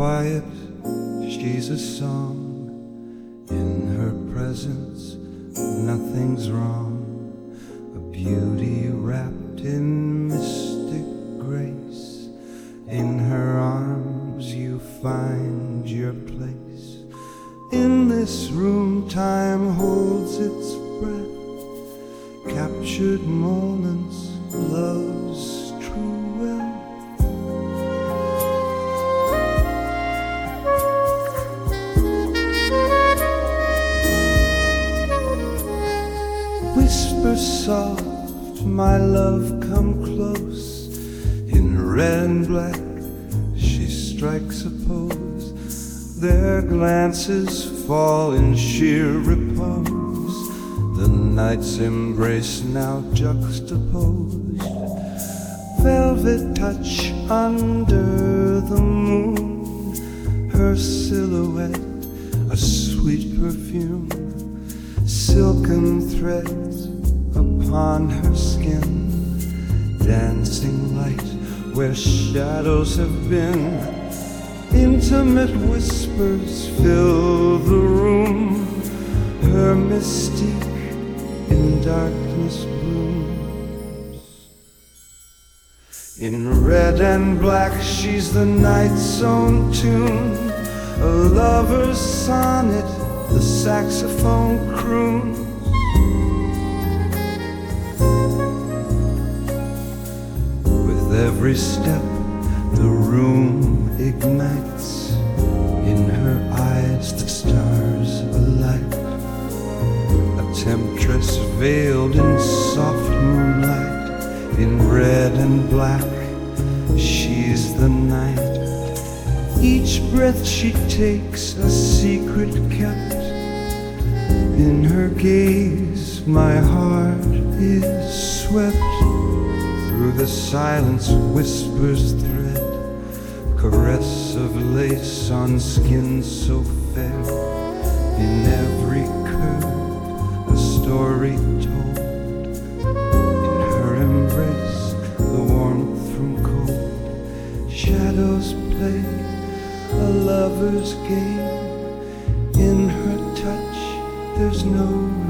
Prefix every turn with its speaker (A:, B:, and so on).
A: quiet, she's a song. In her presence, nothing's wrong. A beauty wrapped in mystic grace. In her arms you find your place. In this room time holds its breath. Captured moments, love's true wealth. Whisper soft, my love, come close. In red and black, she strikes a pose. Their glances fall in sheer repose. The night's embrace now juxtaposed. Velvet touch under the moon. Her silhouette, a sweet perfume. Silken threads upon her skin. Dancing light where shadows have been. Intimate whispers fill the room. Her mystique in darkness blooms. In red and black she's the night's own tune. A lover's sonnet the saxophone croons. With every step the room ignites. In her eyes the stars alight. A temptress veiled in soft moonlight. In red and black she's the night. Each breath she takes a secret kept. In her gaze my heart is swept. Through the silence whispers thread. Caress of lace on skin so fair. In every curve a story told. In her embrace the warmth from cold. Shadows play a lover's game. In her touch there's no